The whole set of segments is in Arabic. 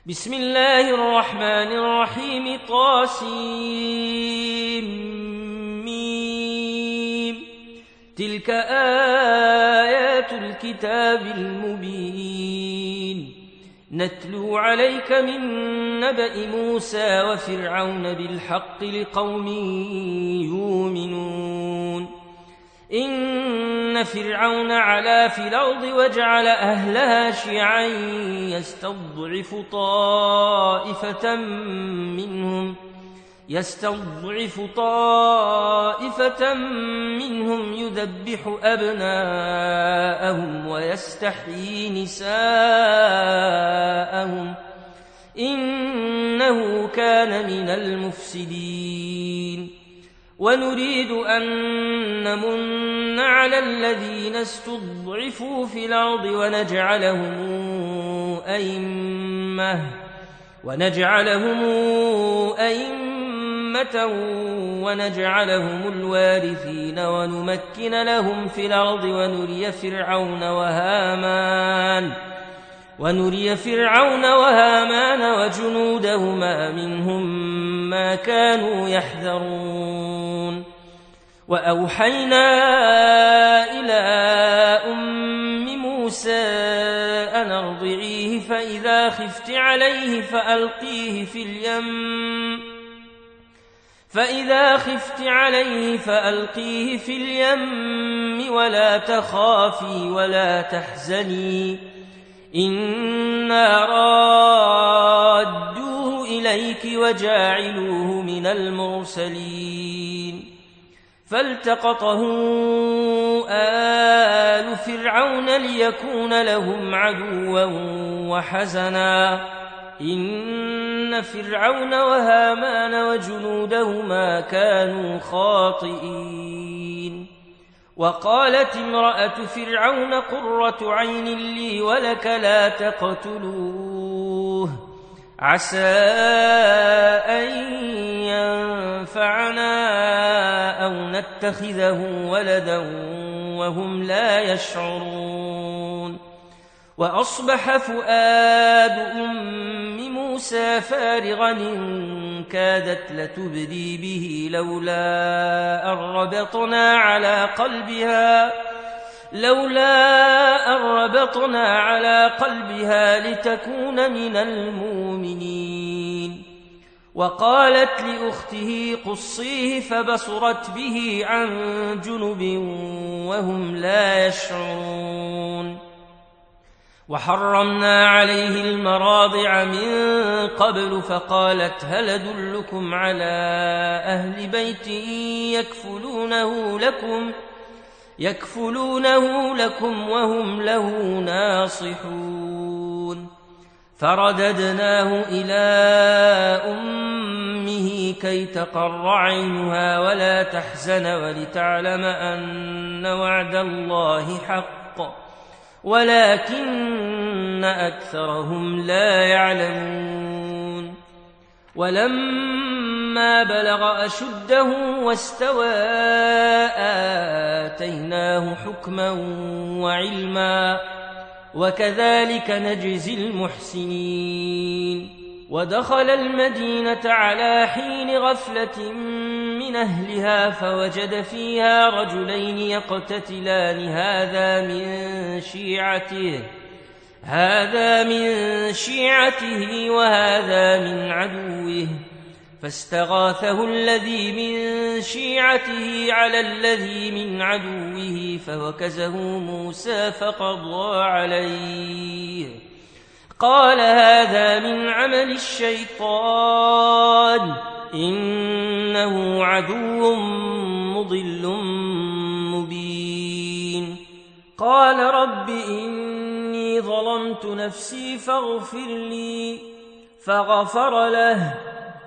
بسم الله الرحمن الرحيم طاسيم تلك آيات الكتاب المبين نتلو عليك من نبأ موسى وفرعون بالحق لقوم يؤمنون إن فرعون علا في الأرض وجعل أهلها شيعا يستضعف طائفة منهم يذبح أبناءهم ويستحيي نساءهم إنه كان من المفسدين ونريد أن نمن على الذين استضعفوا في الأرض ونجعلهم أئمة ونجعلهم الوارثين ونمكن لهم في الأرض ونري فرعون وهامان وجنودهما منهم ما كانوا يحذرون وأوحينا إلى أم موسى أن أرضعيه فإذا خفت عليه فألقيه في اليم ولا تخافي ولا تحزني إنا رادوه إليك وجاعلوه من المرسلين فالتقطه آل فرعون ليكون لهم عدوا وحزنا إن فرعون وهامان وجنودهما كانوا خاطئين وقالت امرأة فرعون قرة عين لي ولك لا تقتلوه عسى أن ينفعنا أو نتخذه ولدا وهم لا يشعرون وأصبح فؤاد أم موسى فارغا إن كادت لتبدي به لولا أن ربطنا على قلبها لتكون من المؤمنين وقالت لأخته قصيه فبصرت به عن جنب وهم لا يشعرون وحرمنا عليه المراضع من قبل فقالت هل أدلكم على أهل بيت يكفلونه لكم وهم له ناصحون فرددناه إلى أمه كي تقر عينها ولا تحزن ولتعلم أن وعد الله حق ولكن أكثرهم لا يعلمون ولما بلغ أشده واستوى آتيناه حكما وعلما وكذلك نجزي المحسنين ودخل المدينة على حين غفلة من أهلها فوجد فيها رجلين يقتتلان هذا من شيعته وهذا من عدوه فاستغاثه الذي من شيعته على الذي من عدوه فوكزه موسى فقضى عليه قال هذا من عمل الشيطان إنه عدو مضل مبين قال رب إني ظلمت نفسي فاغفر لي فغفر له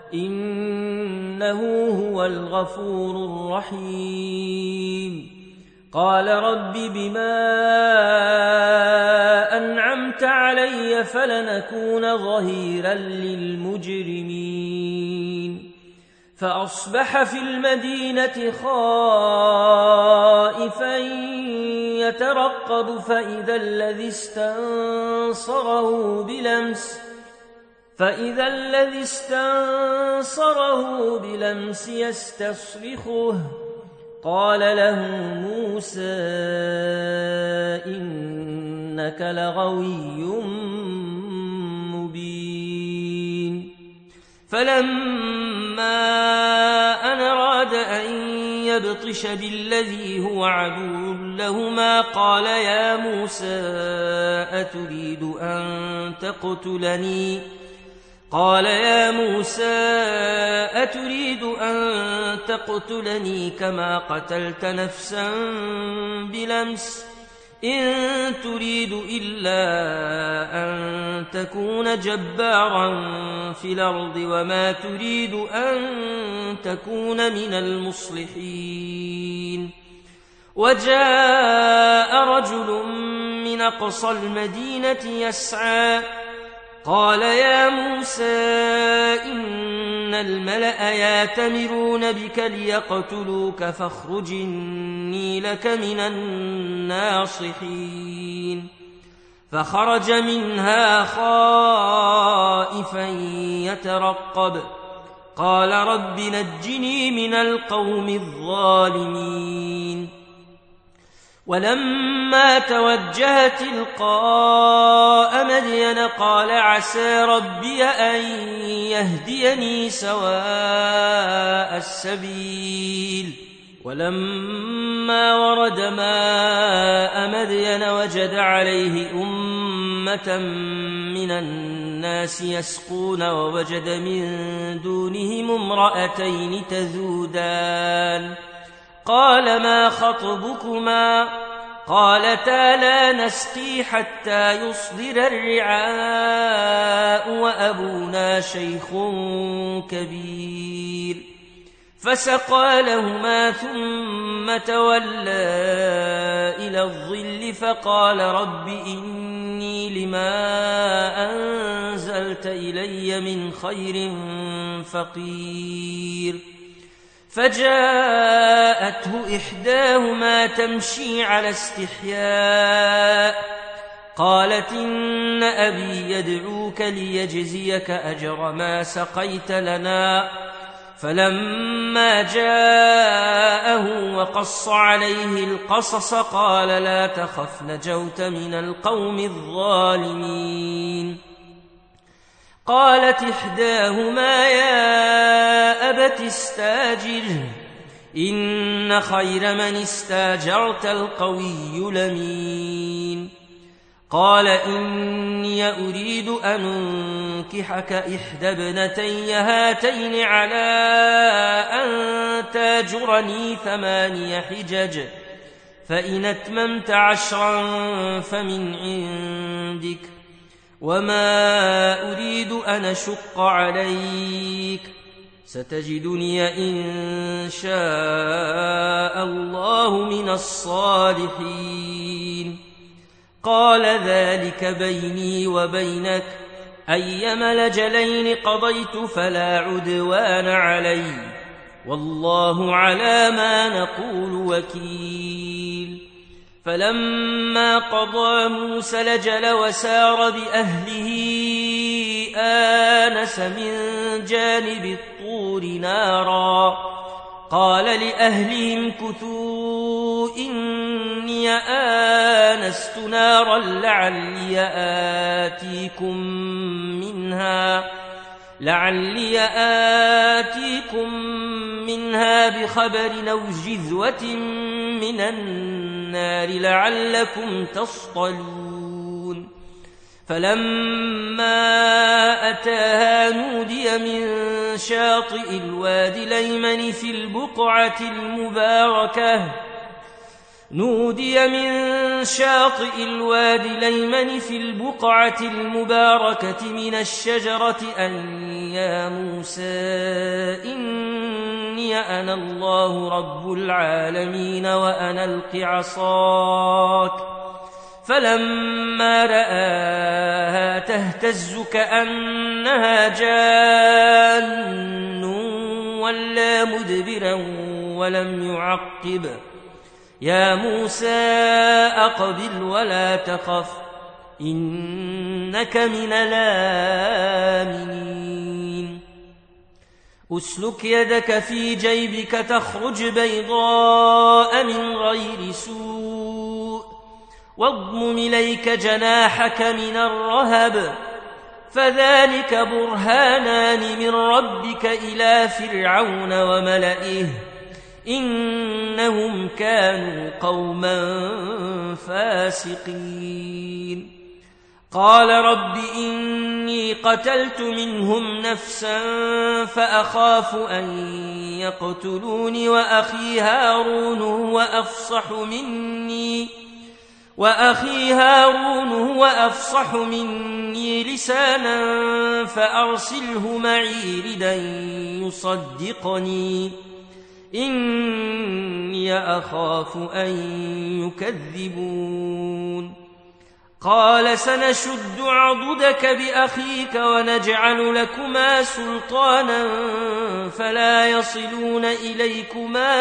إنه هو الغفور الرحيم قال رب بما أنعمت علي فلنكون ظهيرا للمجرمين فأصبح في المدينة خائفا يترقب فإذا الذي استنصره فإذا الذي استنصره بلمس يستصرخه قال له موسى إنك لغوي مبين فلما أن أراد أن يبطش بالذي هو عدو لهما قال يا موسى أتريد أن تقتلني كما قتلت نفسا بلمس إن تريد إلا أن تكون جبارا في الأرض وما تريد أن تكون من المصلحين وجاء رجل من أقصى المدينة يسعى قال يا موسى إن الملأ يأتمرون بك ليقتلوك فاخرج إني لك من الناصحين فخرج منها خائفا يترقب قال رب نجني من القوم الظالمين ولما توجه تلقاء مدين قال عسى ربي أن يهديني سواء السبيل ولما ورد ماء مدين وجد عليه أمة من الناس يسقون ووجد من دونهم امرأتين تذودان قال ما خطبكما قالتا لا نسقي حتى يصدر الرعاء وأبونا شيخ كبير فسقى لهما ثم تولى إلى الظل فقال رب إني لما أنزلت إلي من خير فقير فجاءته إحداهما تمشي على استحياء قالت إن أبي يدعوك ليجزيك أجر ما سقيت لنا فلما جاءه وقص عليه القصص قال لا تخف نجوت من القوم الظالمين قالت إحداهما يا أبت استاجره إن خير من استاجرت القوي الأمين قال إني أريد أن أنكحك إحدى ابنتي هاتين على أن تاجرني 8 حجج فإن أتممت 10 فمن عندك وما أريد أن أشق عليك ستجدني إن شاء الله من الصالحين قال ذلك بيني وبينك أيما الأجلين قضيت فلا عدوان علي والله على ما نقول وكيل فلما قضى موسى الأجل وسار بأهله آنس من جانب الطور نارا قال لأهلهم كثوا إني آنست نارا لعلي آتيكم منها بخبر أو جذوة من النار لعلكم تصطلون فلما أتاها نودي من شاطئ الوادي الأيمن في البقعة المباركة من الشجرة أن يا موسى إني أنا الله رب العالمين وأن ألق عصاك فلما رآها تهتز كأنها جان ولا مدبرا ولم يعقب يا موسى أقبل ولا تخف إنك من الآمنين أسلك يدك في جيبك تخرج بيضاء من غير سوء واضمم إليك جناحك من الرهب فذلك برهانان من ربك إلى فرعون وملئه إنهم كانوا قوما فاسقين قال رب إني قتلت منهم نفسا فأخاف أن يقتلوني وأخي هارون هو أفصح مني لسانا فأرسله معي ردا يصدقني إني أخاف أن يكذبون قال سنشد عضدك بأخيك ونجعل لكما سلطانا فلا يصلون إليكما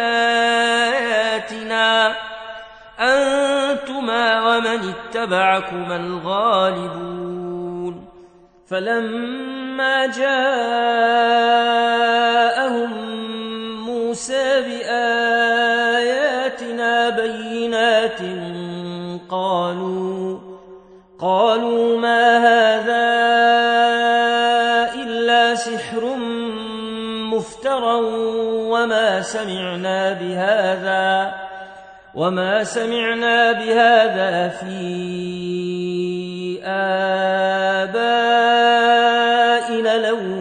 بآياتنا أنتما ومن اتبعكما الغالبون فلما جاءهم موسى بآياتنا بينات قالوا ما هذا إلا سحر مفترى وما سمعنا بهذا في آبائنا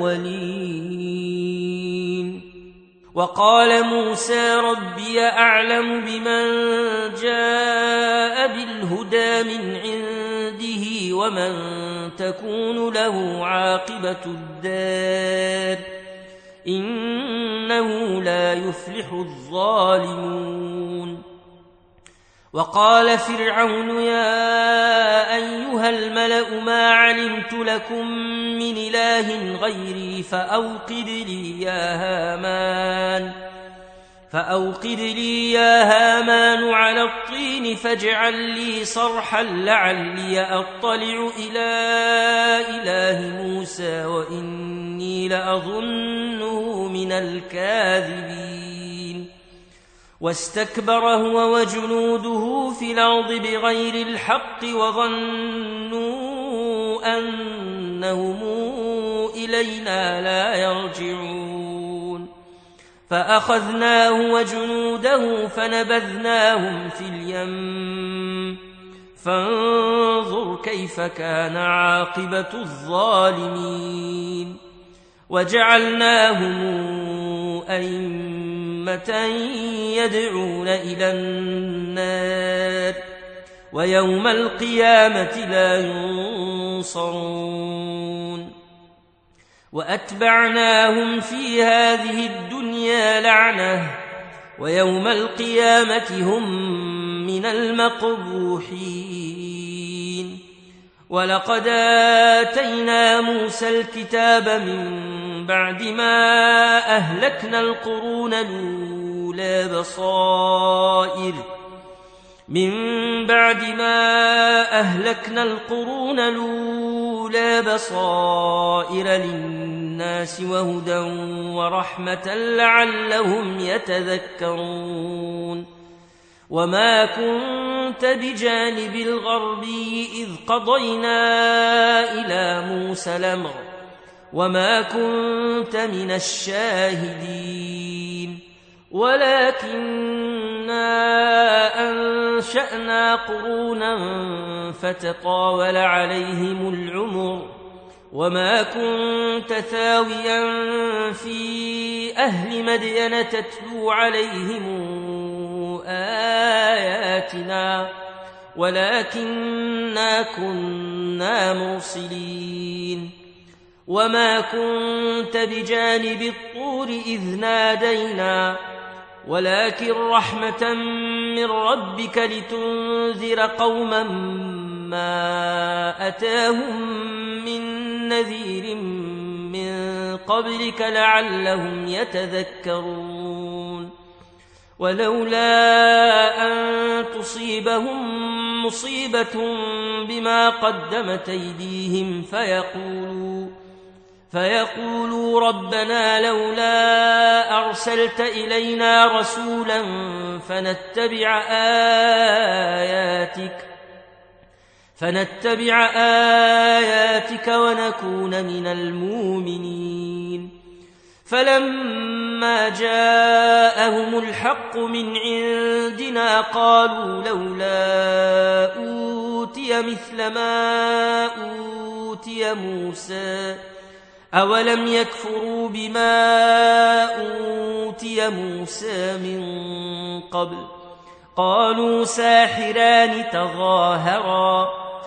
الأولين وقال موسى ربي أعلم بمن جاء بالهدى من عنده ومن تكون له عاقبة الدار إنه لا يفلح الظالمون وقال فرعون يا أيها الملأ ما علمت لكم من إله غيري فأوقد لي يا هامان على الطين فاجعل لي صرحا لعلي أطلع إلى إله موسى وإني لأظنه من الكاذبين واستكبر هو وجنوده في الأرض بغير الحق وظنوا أنهم إلينا لا يرجعون فأخذناه وجنوده فنبذناهم في اليم فانظر كيف كان عاقبة الظالمين وجعلناهم أئمة يدعون إلى النار ويوم القيامة لا ينصرون وأتبعناهم في هذه الدنيا لعنة ويوم القيامة هم من المقبوحين ولقد آتينا موسى الكتاب من بعد ما أهلكنا القرون الأولى بصائر للناس وهدى ورحمة لعلهم يتذكرون وما كنت بجانب الغربي إذ قضينا إلى موسى الأمر وما كنت من الشاهدين ولكننا أنشأنا قرونا فتطاول عليهم العمر وما كنت ثاويا في أهل مدين تتلو عليهم آياتنا ولكننا كنا مرسلين وما كنت بجانب الطور إذ نادينا ولكن رحمة من ربك لتنذر قوما ما أتاهم من نذير من قبلك لعلهم يتذكرون ولولا أن تصيبهم مصيبة بما قدمت أيديهم فيقولوا ربنا لولا أرسلت إلينا رسولا فنتبع آياتك ونكون من المؤمنين. فلما جاءهم الحق من عندنا قالوا لولا أوتي مثل ما أوتي موسى أولم يكفروا بما أوتي موسى من قبل قالوا ساحران تظاهرا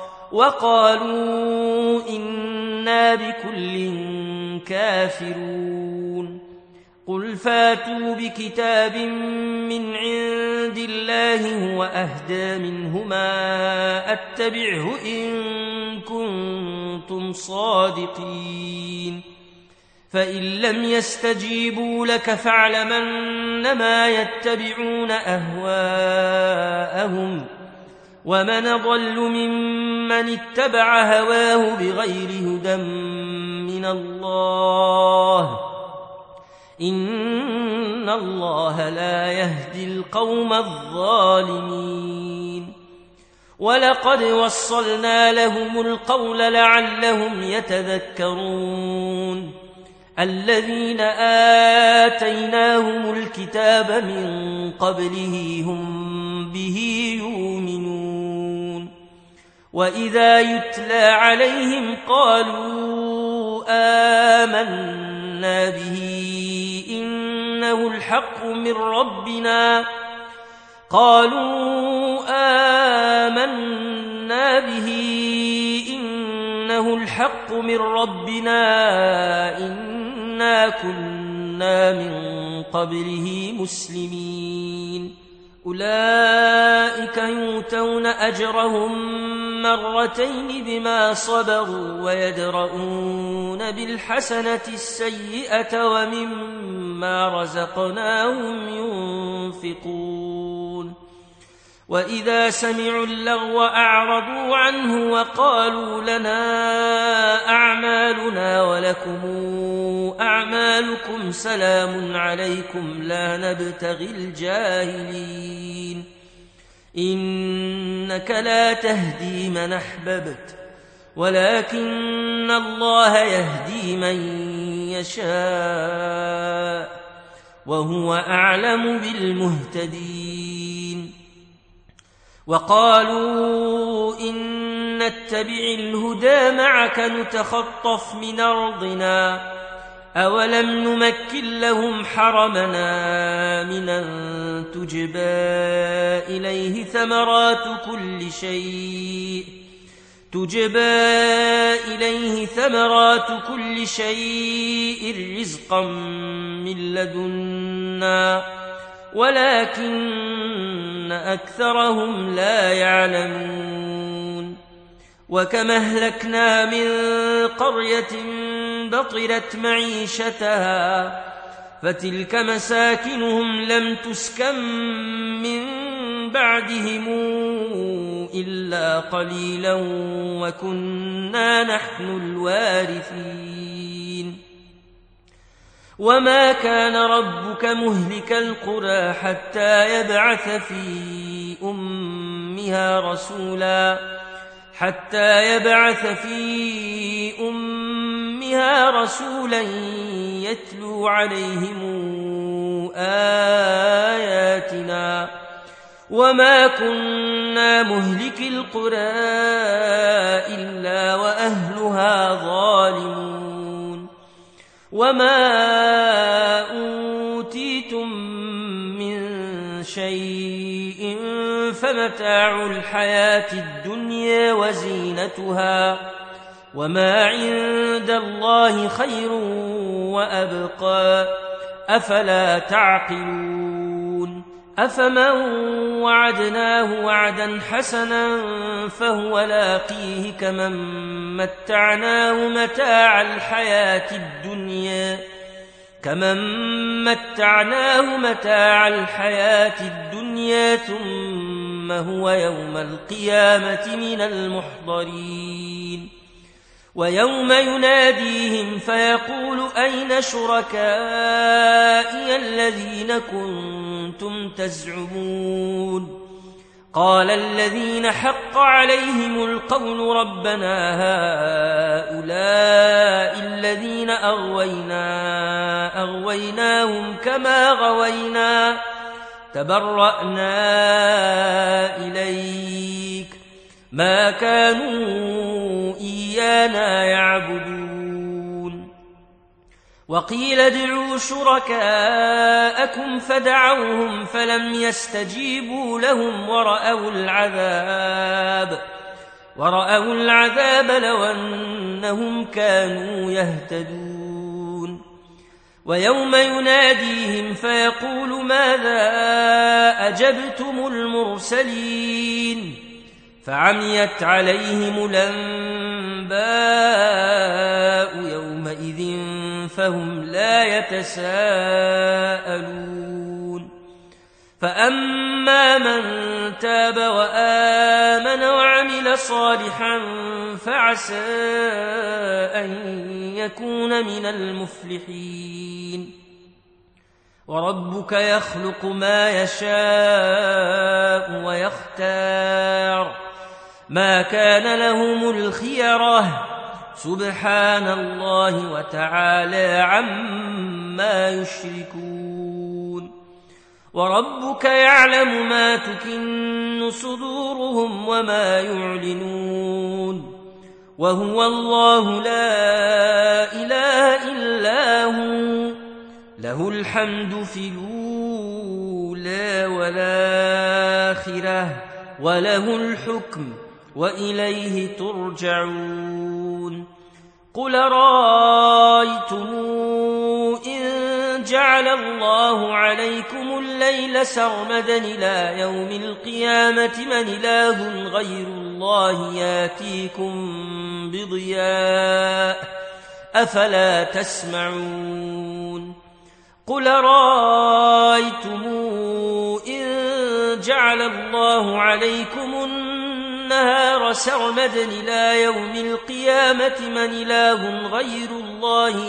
وقالوا إنا بكل كافرون. قل فاتوا بكتاب من عند الله هو أهدى منهما أتبعه إن كنتم صادقين. فإن لم يستجيبوا لك فاعلم أنما يتبعون أهواءهم ومن أضل ممن اتبع هواه بغير هدى من الله إن الله لا يهدي القوم الظالمين. ولقد وصلنا لهم القول لعلهم يتذكرون. الذين آتيناهم الكتاب من قبله هم به يؤمنون. وإذا يتلى عليهم قالوا آمنا به إنه الحق من ربنا إنا كنا من قبله مسلمين. أولئك يؤتون أجرهم مرتين بما صبروا ويدرؤون بالحسنة السيئة ومما رزقناهم ينفقون. وإذا سمعوا اللغو أعرضوا عنه وقالوا لنا أعمالنا ولكم أعمالكم سلام عليكم لا نبتغي الجاهلين. إنك لا تهدي من أحببت ولكن الله يهدي من يشاء وهو أعلم بالمهتدين. وقالوا إن نتبع الهدى معك نتخطف من أرضنا أولم نمكن لهم حرمنا آمنا تجبى إليه ثمرات كل شيء رزقا من لدنا ولكن أكثرهم لا يعلمون. وكما أهلكنا من قرية بطرت معيشتها فتلك مساكنهم لم تسكن من بعدهم إلا قليلا وكنا نحن الوارثين. وما كان ربك مهلك القرى حتى يبعث في أمها رسولا يتلو عليهم آياتنا وما كنا مهلك القرى إلا وأهلها ظالمون. وما أوتيتم من شيء فمتاع الحياة الدنيا وزينتها وما عند الله خير وأبقى أفلا تعقلون. أفمن وعدناه وعدا حسنا فهو لاقيه كمن متعناه متاع الحياة الدنيا ثم هو يوم القيامة من المحضرين. ويوم يناديهم فيقول أين شركائي الذين كنتم تزعمون قال الذين حق عليهم القول ربنا هؤلاء الذين أغويناهم كما غوينا تبرأنا إليك ما كانوا إيانا يعبدون وقيل ادعوا شركاءكم فدعوهم فلم يستجيبوا لهم ورأوا العذاب لو أنهم كانوا يهتدون ويوم يناديهم فيقول ماذا أجبتم المرسلين فعميت عليهم الأنباء يومئذ فهم لا يتساءلون فأما من تاب وآمن وعمل صالحا فعسى أن يكون من المفلحين وربك يخلق ما يشاء ويختار ما كان لهم الخيرة سبحان الله وتعالى عما يشركون وربك يعلم ما تكن صدورهم وما يعلنون وهو الله لا إله إلا هو له الحمد في الأولى والآخرة وله الحكم وإليه ترجعون قل رأيتم إن جعل الله عليكم الليل سرمدا إلى يوم القيامة من إله غير الله ياتيكم بضياء أفلا تسمعون قل رأيتم إن جعل الله عليكم النهار سرمدا إلى يوم القيامة من إله غير الله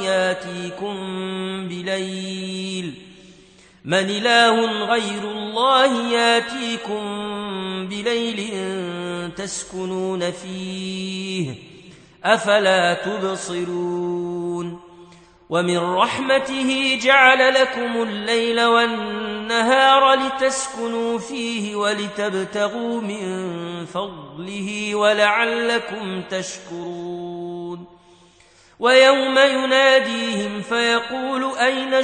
ياتيكم بليل تسكنون فيه أفلا تبصرون ومن رحمته جعل لكم الليل والنهار لتسكنوا فيه ولتبتغوا من فضله ولعلكم تشكرون ويوم يناديهم فيقول أين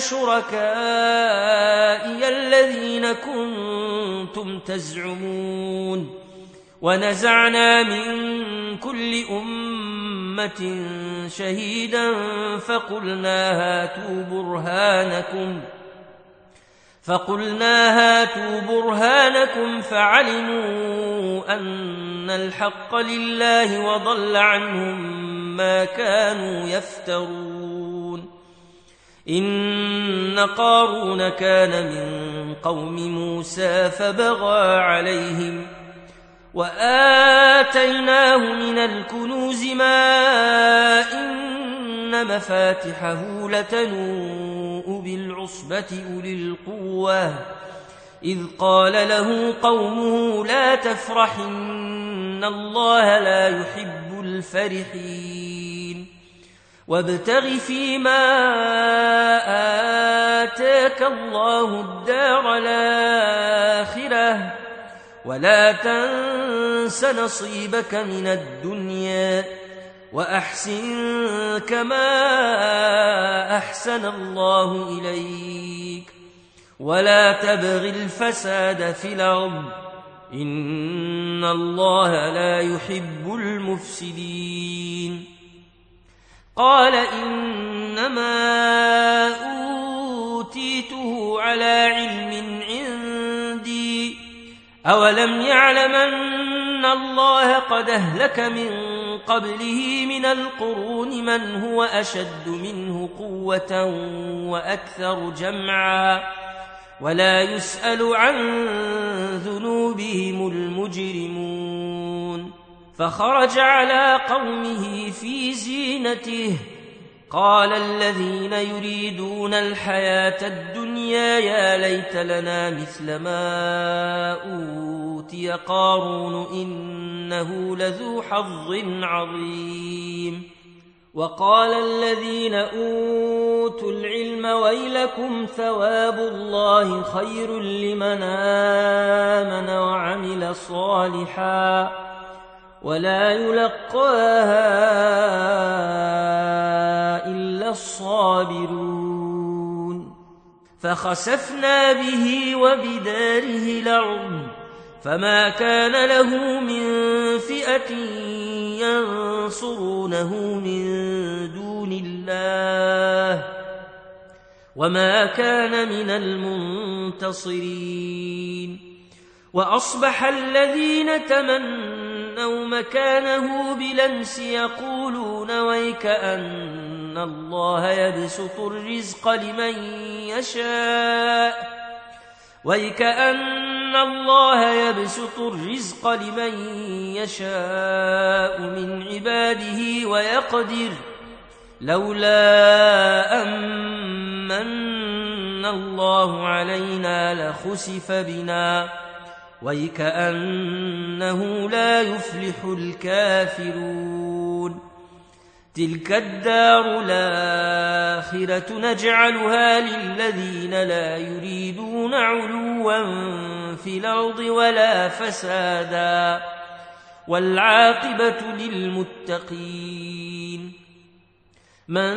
شركائي الذين كنتم تزعمون ونزعنا من كل أمة شهيدا فقلنا هاتوا برهانكم فعلموا أن الحق لله وضل عنهم ما كانوا يفترون إن قارون كان من قوم موسى فبغى عليهم وآتيناه من الكنوز ما إن مفاتحه لتنوء بالعصبة أولي القوة إذ قال له قومه لا تفرح إن الله لا يحب الفرحين وابتغ فيما آتاك الله الدار الآخرة ولا تنس نصيبك من الدنيا وأحسن كما أحسن الله إليك ولا تبغ الفساد في الأرض إن الله لا يحب المفسدين قال إنما أوتيته على علم عندي أولم يعلم أن الله قد أهلك من قبله من القرون من هو أشد منه قوة وأكثر جمعا ولا يسأل عن ذنوبهم المجرمون فخرج على قومه في زينته قال الذين يريدون الحياة الدنيا يا ليت لنا مثل ما أوتي قارون إنه لذو حظ عظيم وقال الذين أوتوا العلم ويلكم ثواب الله خير لمن آمن وعمل صالحا ولا يلقاها إلا الصابرون فخسفنا به وبداره الأرض فما كان له من فئة ينصرونه من دون الله وما كان من المنتصرين وأصبح الذين تمنوا مكانه بلمس يقولون ويكأن الله يبسط الرزق لمن يشاء من عباده ويقدر لولا أمن الله علينا لخسف بنا ويكأنه لا يفلح الكافرون تلك الدار الآخرة نجعلها للذين لا يريدون علوا في الأرض ولا فسادا والعاقبة للمتقين من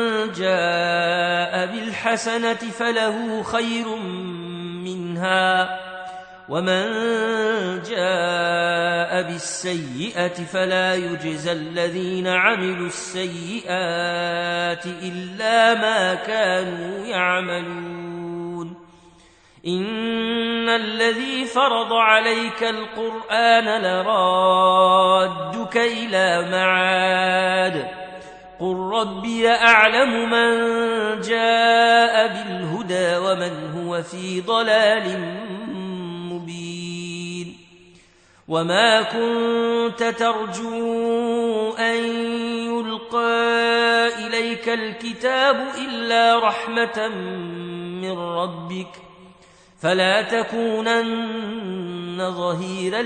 جاء بالحسنة فله خير منها ومن جاء بالسيئة فلا يجزى الذين عملوا السيئات إلا ما كانوا يعملون إن الذي فرض عليك القرآن لرادك إلى معاد قل ربي أعلم من جاء بالهدى ومن هو في ضلال وما كنت ترجو أن يلقى إليك الكتاب إلا رحمة من ربك فلا تكونن ظهيرا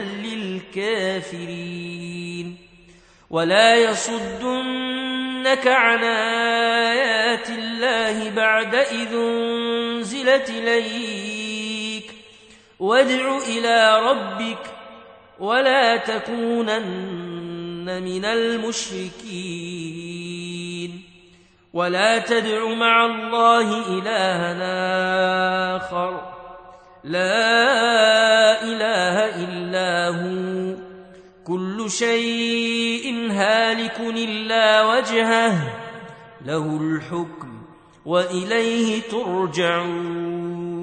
للكافرين ولا يصدنك عن آيات الله بعد إذ أنزلت إليك وادع إلى ربك ولا تكونن من المشركين ولا تدع مع الله إلها آخر لا إله إلا هو كل شيء هالك إلا وجهه له الحكم وإليه ترجعون